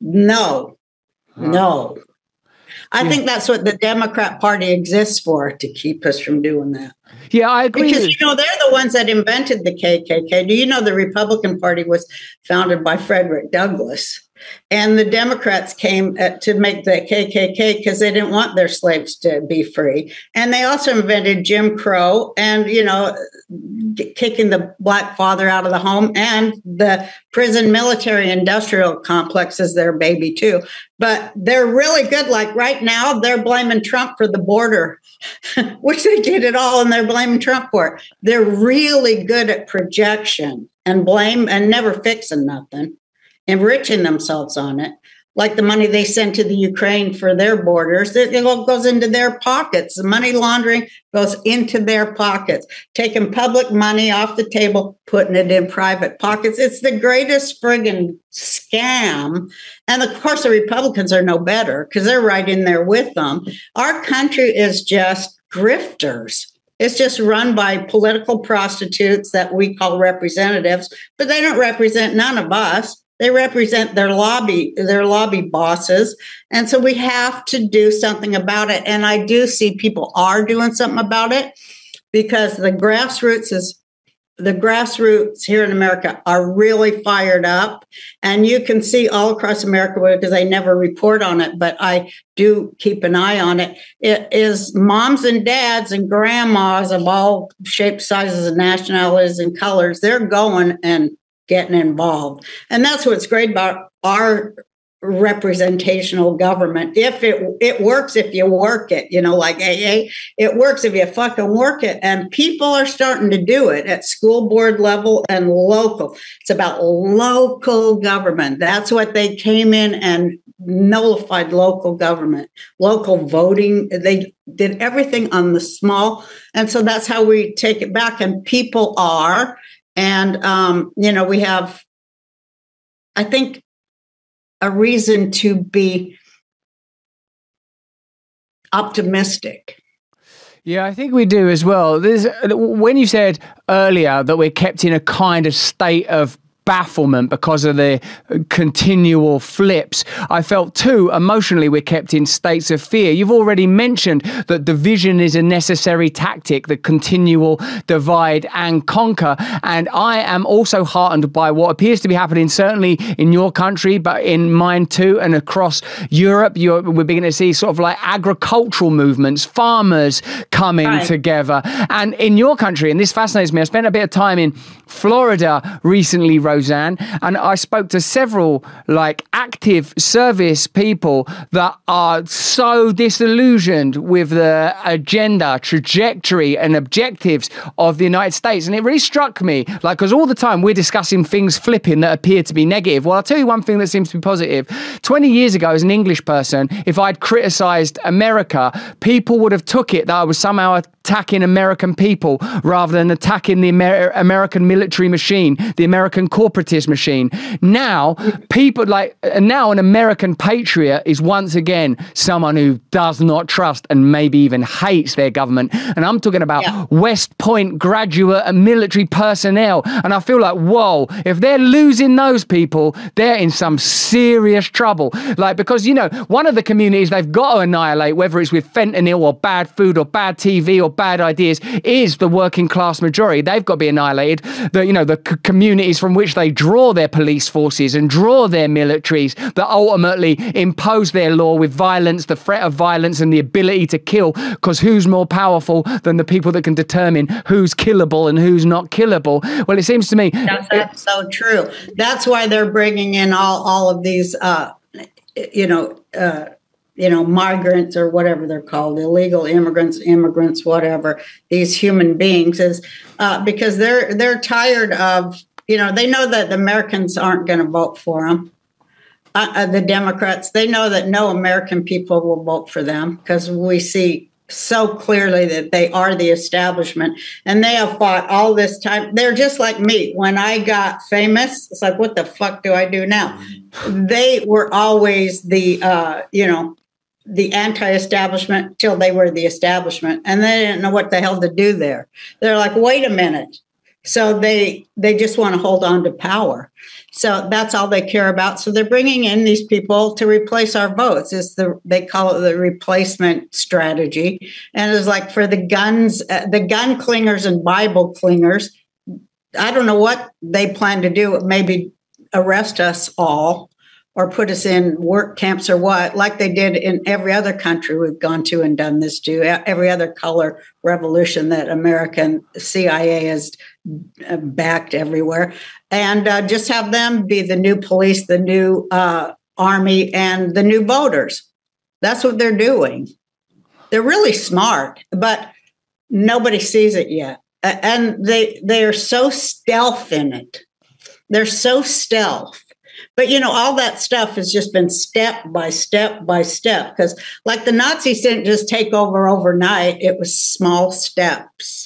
no, huh. no. I yeah. think that's what the Democrat Party exists for, to keep us from doing that. Yeah, I agree. Because, you know, they're the ones that invented the K K K. Do you know the Republican Party was founded by Frederick Douglass? And the Democrats came uh, to make the K K K because they didn't want their slaves to be free. And they also invented Jim Crow and, you know, g- kicking the black father out of the home, and the prison military industrial complex is their baby too. But they're really good. Like right now, they're blaming Trump for the border, which they did it all, and they're blaming Trump for it. They're really good at projection and blame and never fixing nothing, enriching themselves on it, like the money they send to the Ukraine for their borders. It all goes into their pockets. The money laundering goes into their pockets, taking public money off the table, putting it in private pockets. It's the greatest friggin' scam. And of course, the Republicans are no better because they're right in there with them. Our country is just grifters. It's just run by political prostitutes that we call representatives, but they don't represent none of us. They represent their lobby, their lobby bosses. And so we have to do something about it. And I do see people are doing something about it, because the grassroots is the grassroots here in America are really fired up. And you can see all across America, because I never report on it, but I do keep an eye on it. It is moms and dads and grandmas of all shapes, sizes, and nationalities and colors. They're going and getting involved. And that's what's great about our representational government. If it it works, if you work it, you know, like A A, it works if you fucking work it. And people are starting to do it at school board level and local. It's about local government. That's what they came in and nullified, local government, local voting. They did everything on the small. And so that's how we take it back. And people are. And, um, you know, we have, I think, a reason to be optimistic. Yeah, I think we do as well. There's, when you said earlier that we're kept in a kind of state of bafflement because of the continual flips, I felt too emotionally we're kept in states of fear. You've already mentioned that division is a necessary tactic, the continual divide and conquer, and I am also heartened by what appears to be happening certainly in your country, but in mine too, and across Europe. You're, we're beginning to see sort of like agricultural movements, farmers coming right. together. And in your country, and this fascinates me, I spent a bit of time in Florida recently, Roseanne, and I spoke to several like active service people that are so disillusioned with the agenda, trajectory and objectives of the United States. And it really struck me, like, because all the time we're discussing things flipping that appear to be negative. Well, I'll tell you one thing that seems to be positive. twenty years ago, as an English person, if I'd criticized America, people would have took it that I was somehow attacking American people rather than attacking the Amer- American military machine, the American corporatist machine. Now, people like, now an American patriot is once again someone who does not trust and maybe even hates their government. And I'm talking about yeah. West Point graduate and military personnel. And I feel like, whoa, if they're losing those people, they're in some serious trouble. Like, because, you know, one of the communities they've got to annihilate, whether it's with fentanyl or bad food or bad T V or bad ideas, is the working class majority. They've got to be annihilated. The, you know, the c- communities from which which they draw their police forces and draw their militaries that ultimately impose their law with violence, the threat of violence and the ability to kill, because who's more powerful than the people that can determine who's killable and who's not killable? Well, it seems to me... That's, that's so true. That's why they're bringing in all, all of these, uh, you know, uh, you know, migrants or whatever they're called, illegal immigrants, immigrants, whatever, these human beings, is uh, because they're they're tired of, you know, they know that the Americans aren't going to vote for them. Uh, uh, the Democrats, they know that no American people will vote for them because we see so clearly that they are the establishment, and they have fought all this time. They're just like me. When I got famous, it's like, what the fuck do I do now? They were always the, uh, you know, the anti-establishment till they were the establishment, and they didn't know what the hell to do there. They're like, wait a minute. So they they just want to hold on to power. So that's all they care about. So they're bringing in these people to replace our votes. It's the they call it the replacement strategy, and it's like for the guns, uh, the gun clingers and Bible clingers. I don't know what they plan to do. Maybe arrest us all or put us in work camps or what, like they did in every other country we've gone to and done this to, every other color revolution that American C I A has backed everywhere, and uh, just have them be the new police, the new uh, army, and the new voters. That's what they're doing. They're really smart, but nobody sees it yet. And they they are so stealth in it. They're so stealth. But, you know, all that stuff has just been step by step by step, because like the Nazis didn't just take over overnight. It was small steps.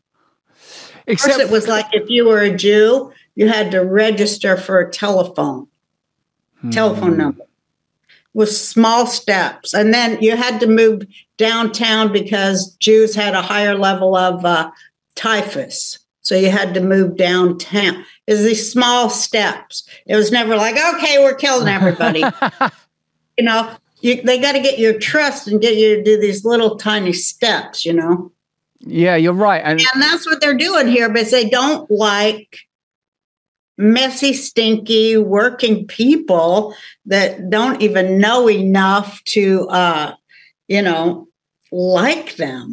Except First, it was like if you were a Jew, you had to register for a telephone, hmm. telephone number. It was small steps. And then you had to move downtown because Jews had a higher level of uh, typhus. So you had to move downtown. It was these small steps. It was never like, okay, we're killing everybody. you know, you, they got to get your trust and get you to do these little tiny steps, you know. Yeah, you're right. And, and that's what they're doing here, because they don't like messy, stinky, working people that don't even know enough to, uh, you know, like them.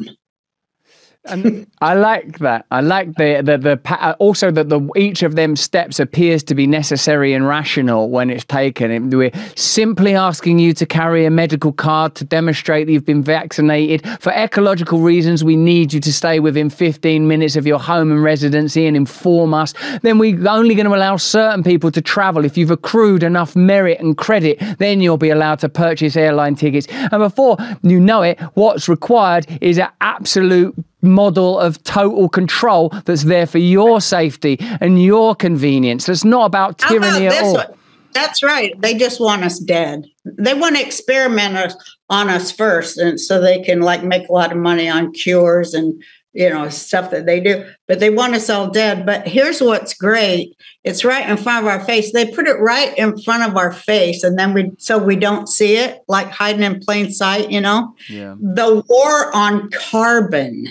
And I like that. I like the the the also that the each of them steps appears to be necessary and rational when it's taken. We're simply asking you to carry a medical card to demonstrate that you've been vaccinated. For ecological reasons, we need you to stay within fifteen minutes of your home and residency and inform us. Then we're only going to allow certain people to travel. If you've accrued enough merit and credit, then you'll be allowed to purchase airline tickets. And before you know it, what's required is an absolute model of total control that's there for your safety and your convenience. It's not about tyranny at all. One? That's right. They just want us dead. They want to experiment us, on us first, and so they can like make a lot of money on cures and, you know, stuff that they do. But they want us all dead. But here's what's great. It's right in front of our face. They put it right in front of our face, and then we so we don't see it, like hiding in plain sight, you know. Yeah. The war on carbon.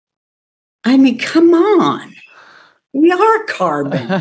I mean, come on. We are carbon.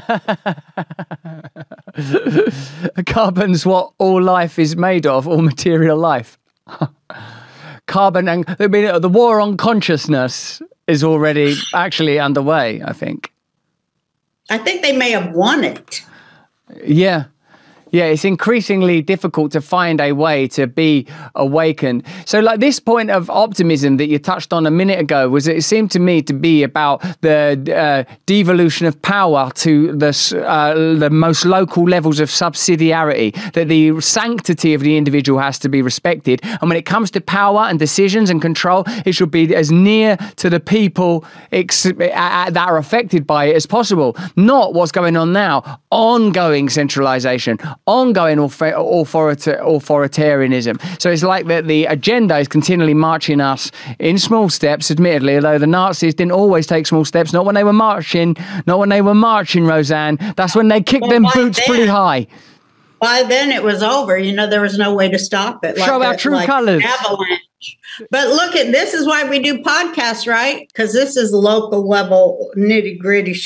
Carbon's what all life is made of, all material life. Carbon, and I mean, the war on consciousness is already actually underway, I think. I think they may have won it. Yeah. Yeah, it's increasingly difficult to find a way to be awakened. So like this point of optimism that you touched on a minute ago, was it seemed to me to be about the uh, devolution of power to the, uh, the most local levels of subsidiarity, that the sanctity of the individual has to be respected. And when it comes to power and decisions and control, it should be as near to the people ex- uh, that are affected by it as possible. Not what's going on now, ongoing centralization, ongoing author- authorita- authoritarianism. So it's like that the agenda is continually marching us in small steps, admittedly, although the Nazis didn't always take small steps, not when they were marching, not when they were marching, Roseanne. That's when they kicked well, them boots then, pretty high. By then it was over. You know, there was no way to stop it. Show like our a, true like colors. Avalanche. But look at, this is why we do podcasts, right? Because this is local level nitty gritty shit.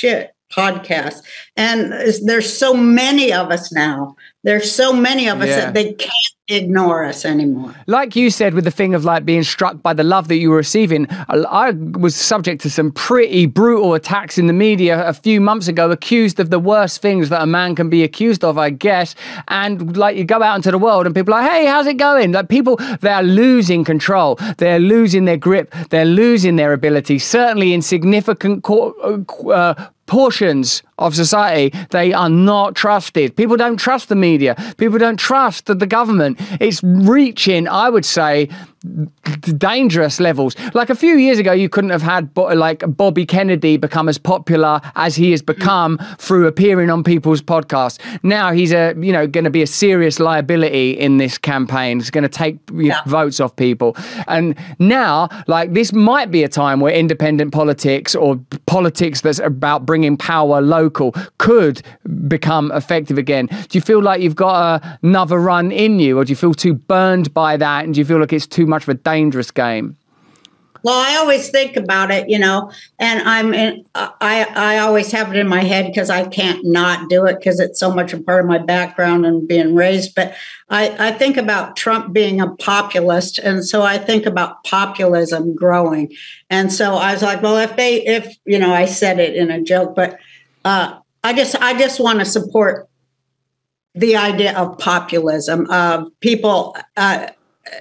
podcasts. And there's so many of us now. There's so many of us Yeah. that they can't ignore us anymore. Like you said, with the thing of like being struck by the love that you were receiving, I I was subject to some pretty brutal attacks in the media a few months ago, accused of the worst things that a man can be accused of, I guess. And like you go out into the world and people are like, hey, how's it going? Like people, they're losing control. They're losing their grip. They're losing their ability. Certainly in significant co- uh, portions of society, they are not trusted. People don't trust the media. People don't trust the government. It's reaching, I would say, dangerous levels. Like a few years ago, you couldn't have had Bo- like Bobby Kennedy become as popular as he has become through appearing on people's podcasts. Now he's a, you know, going to be a serious liability in this campaign. It's going to take you know, Yeah. votes off people. And now, like this might be a time where independent politics or politics that's about bringing power local could become effective again. Do you feel like you've got a, another run in you, or do you feel too burned by that, and do you feel like it's too much of a dangerous game? Well, I always think about it, you know, and I'm in, I, I always have it in my head because I can't not do it because it's so much a part of my background and being raised. But I, I think about Trump being a populist. And so I think about populism growing. And so I was like, well, if they, if, you know, I said it in a joke, but uh, I just, I just want to support the idea of populism, of people, uh,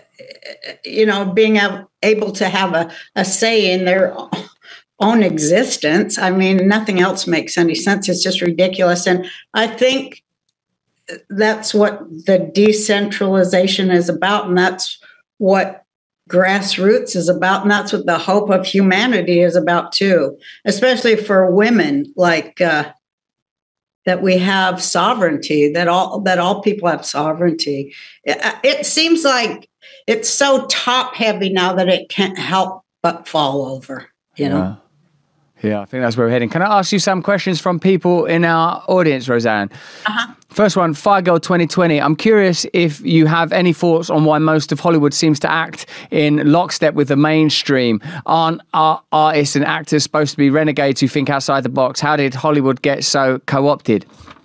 you know, being able to have a, a say in their own existence. I mean, nothing else makes any sense. It's just ridiculous. And I think that's what the decentralization is about. And that's what grassroots is about. And that's what the hope of humanity is about, too, especially for women, like uh, that we have sovereignty, that all that all people have sovereignty. It, it seems like it's so top heavy now that it can't help but fall over, you know? Yeah. Yeah, I think that's where we're heading. Can I ask you some questions from people in our audience, Roseanne? Uh-huh. First one, Fire Girl twenty twenty. I'm curious if you have any thoughts on why most of Hollywood seems to act in lockstep with the mainstream. Aren't our artists and actors supposed to be renegades who think outside the box? How did Hollywood get so co-opted?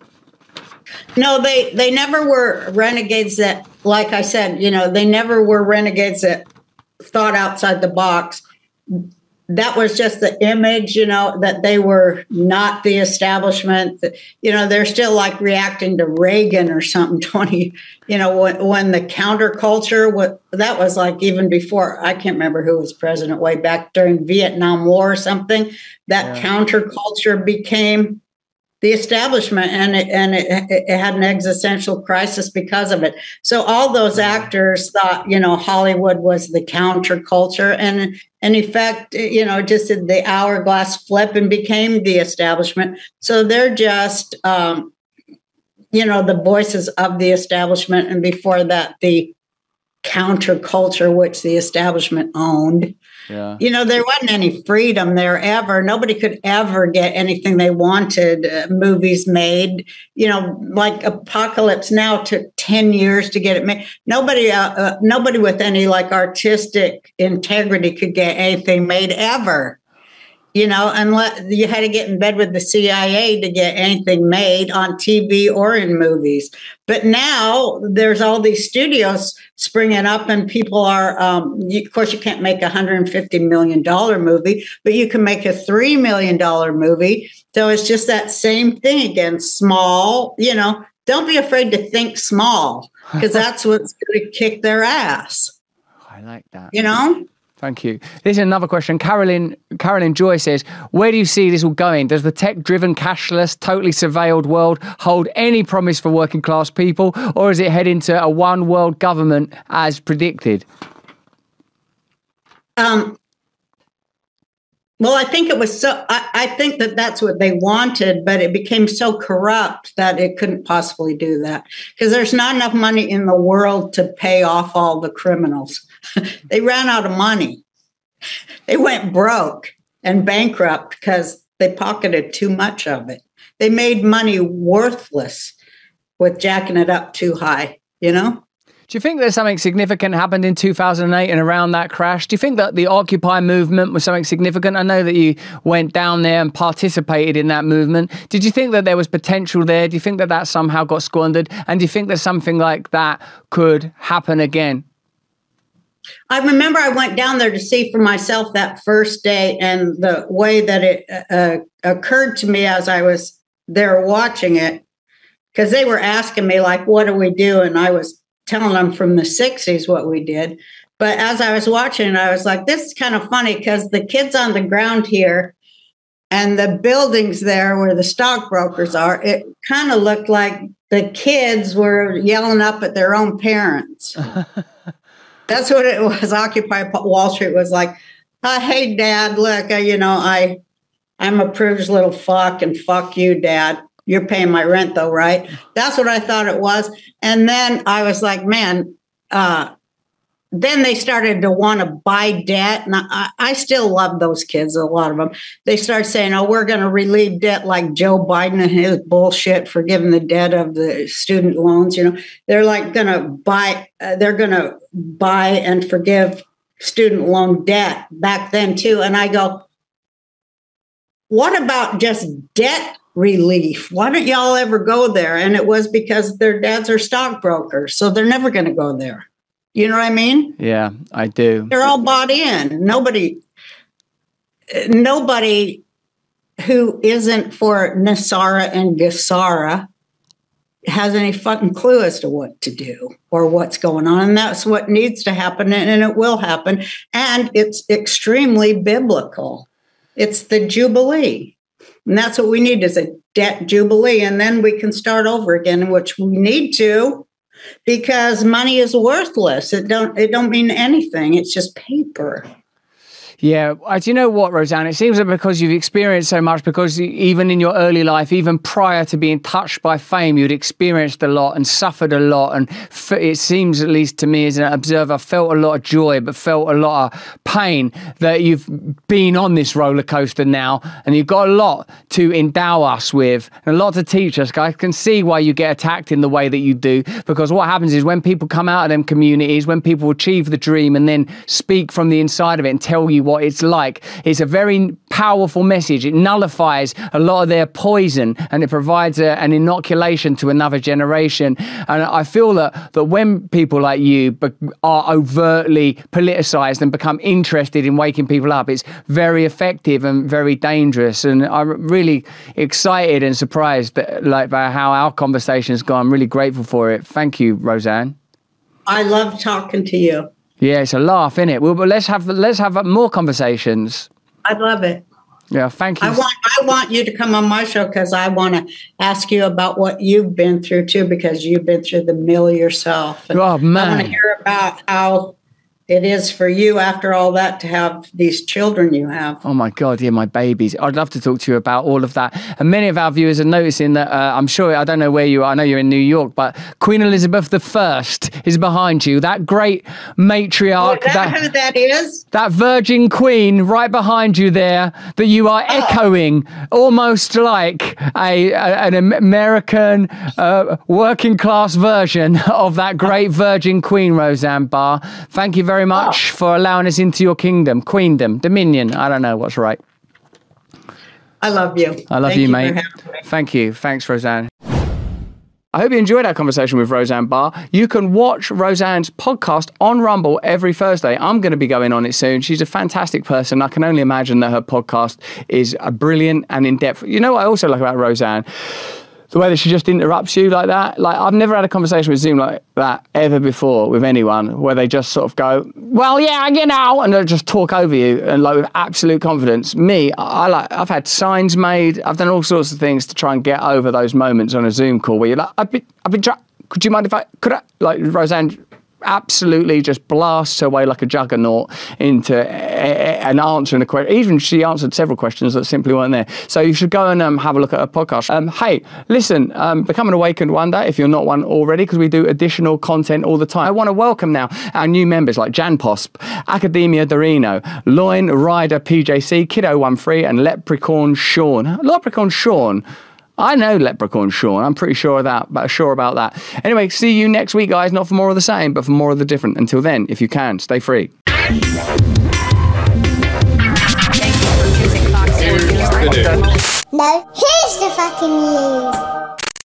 No, they, they never were renegades that, like I said, you know, they never were renegades that thought outside the box. That was just the image, you know, that they were not the establishment. You know, they're still like reacting to Reagan or something twenty, you know, when, when the counterculture, what that was like even before, I can't remember who was president way back during Vietnam War or something, that yeah. counterculture became the establishment, and it, and it, it had an existential crisis because of it. So all those actors thought, you know, Hollywood was the counterculture, and and in fact, you know, just did the hourglass flip and became the establishment. So they're just, um, you know, the voices of the establishment, and before that, the counterculture, which the establishment owned. Yeah. You know, there wasn't any freedom there ever. Nobody could ever get anything they wanted. Uh, movies made, you know, like Apocalypse Now took ten years to get it made. Nobody, uh, uh, nobody with any like artistic integrity could get anything made ever. You know, unless you had to get in bed with the C I A to get anything made on T V or in movies. But now there's all these studios springing up, and people are, um, you, of course, you can't make a one hundred fifty million dollars movie, but you can make a three million dollars movie. So it's just that same thing again, small, you know, don't be afraid to think small, because that's what's going to kick their ass. I like that. You know? Thank you. This is another question. Carolyn Carolyn Joy says, where do you see this all going? Does the tech-driven, cashless, totally surveilled world hold any promise for working class people, or is it heading to a one world government as predicted? Um. Well, I think it was so, I, I think that that's what they wanted, but it became so corrupt that it couldn't possibly do that, because there's not enough money in the world to pay off all the criminals. They ran out of money. They went broke and bankrupt because they pocketed too much of it. They made money worthless with jacking it up too high, you know? Do you think there's something significant happened in two thousand eight and around that crash? Do you think that the Occupy movement was something significant? I know that you went down there and participated in that movement. Did you think that there was potential there? Do you think that that somehow got squandered? And do you think that something like that could happen again? I remember I went down there to see for myself that first day, and the way that it uh, occurred to me as I was there watching it, because they were asking me, like, what do we do? And I was telling them from the sixties what we did. But as I was watching, I was like, this is kind of funny, because the kids on the ground here and the buildings there where the stockbrokers are, it kind of looked like the kids were yelling up at their own parents. That's what it was. Occupy Wall Street was like, oh, hey, Dad, look, uh, you know, I, I'm a privileged little fuck, and fuck you, Dad. You're paying my rent, though, right? That's what I thought it was. And then I was like, man, uh, then they started to want to buy debt. And I, I still love those kids, a lot of them. They started saying, oh, we're going to relieve debt like Joe Biden and his bullshit, forgiving the debt of the student loans. You know, they're like going to buy, uh, they're going to buy and forgive student loan debt back then, too. And I go, what about just debt relief? Why don't y'all ever go there? And it was because their dads are stockbrokers, so they're never going to go there. You know what I mean? Yeah, I do. They're all bought in. Nobody, nobody who isn't for Nasara and Gasara has any fucking clue as to what to do or what's going on. And that's what needs to happen, and it will happen. And it's extremely biblical. It's the Jubilee. And that's what we need, is a debt jubilee. And then we can start over again, which we need to, because money is worthless. It don't it don't mean anything. It's just paper. Yeah. Uh, do you know what, Roseanne? It seems that because you've experienced so much, because even in your early life, even prior to being touched by fame, you'd experienced a lot and suffered a lot. And f- it seems, at least to me as an observer, felt a lot of joy, but felt a lot of pain, that you've been on this roller coaster now, and you've got a lot to endow us with and a lot to teach us. I can see why you get attacked in the way that you do, because what happens is when people come out of them communities, when people achieve the dream and then speak from the inside of it and tell you what it's like, it's a very powerful message. It nullifies a lot of their poison, and it provides a, an inoculation to another generation. And I feel that that when people like you be, are overtly politicized and become interested in waking people up, it's very effective and very dangerous. And I'm really excited and surprised that, like, by how our conversation has gone. I'm really grateful for it. Thank you, Roseanne. I love talking to you. Yeah, it's a laugh, isn't it? Well, but let's have let's have more conversations. I love it. Yeah, thank you. I want I want you to come on my show, because I want to ask you about what you've been through too, because you've been through the mill yourself. And oh man, I want to hear about how it is for you after all that to have these children you have. Oh my God, yeah, my babies. I'd love to talk to you about all of that. And many of our viewers are noticing that, uh, I'm sure, I don't know where you are, I know you're in New York, but Queen Elizabeth the First is behind you. That great matriarch. Oh, is that, that who that is? That Virgin Queen right behind you there, that you are oh. echoing, almost like a, a an American uh, working class version of that great Virgin Queen, Roseanne Barr. Thank you very much oh. for allowing us into your kingdom, queendom, dominion. I don't know what's right. I love you. I love Thank you, you mate. Thank you. Thanks, Roseanne. I hope you enjoyed our conversation with Roseanne Barr. You can watch Roseanne's podcast on Rumble every Thursday. I'm going to be going on it soon. She's a fantastic person. I can only imagine that her podcast is a brilliant and in-depth. You know what I also like about Roseanne? The way that she just interrupts you like that. Like, I've never had a conversation with Zoom like that ever before with anyone, where they just sort of go, well, yeah, you know, and they'll just talk over you, and like with absolute confidence. Me, I, I like, I've had signs made. I've done all sorts of things to try and get over those moments on a Zoom call where you're like, I've been, I've been trying, could you mind if I, could I, like Roseanne absolutely just blasts her way like a juggernaut into a, a, an answer and a question. Even she answered several questions that simply weren't there. So you should go and um, have a look at her podcast. Um, hey, listen, um, become an Awakened One Day if you're not one already, because we do additional content all the time. I want to welcome now our new members like Jan Posp, Academia Dorino, Loin Ryder P J C, Kiddo One Three, and Leprechaun Sean. Leprechaun Sean. I know Leprechaun Sean. I'm pretty sure of that, but sure about that. Anyway, see you next week, guys. Not for more of the same, but for more of the different. Until then, if you can, stay free. Thank you for choosing Fox News. No, here's the fucking news.